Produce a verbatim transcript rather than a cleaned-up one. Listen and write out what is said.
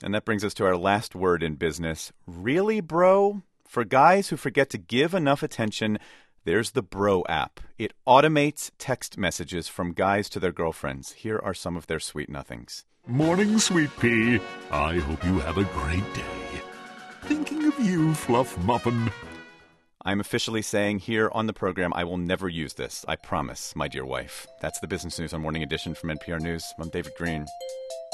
And that brings us to our last word in business. Really, bro? For guys who forget to give enough attention, there's the Bro app. It automates text messages from guys to their girlfriends. Here are some of their sweet nothings. Morning, sweet pea. I hope you have a great day. Thinking of you, Fluff Muffin. I'm officially saying here on the program I will never use this. I promise, my dear wife. That's the Business News on Morning Edition from N P R News. I'm David Green.